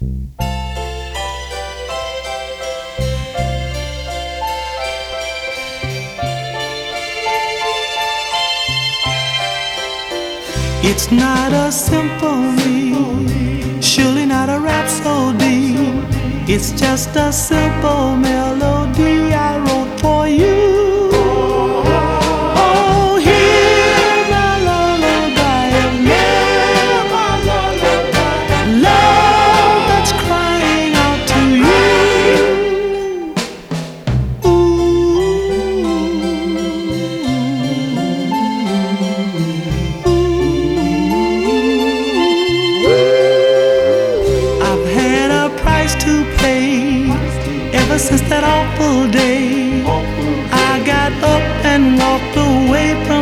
It's not a symphony, surely not a rhapsody. It's just a simple melody I wrote for you. Oh, hear my lullaby of love that's crying out to you. To pay ever since that awful day I got up and walked away from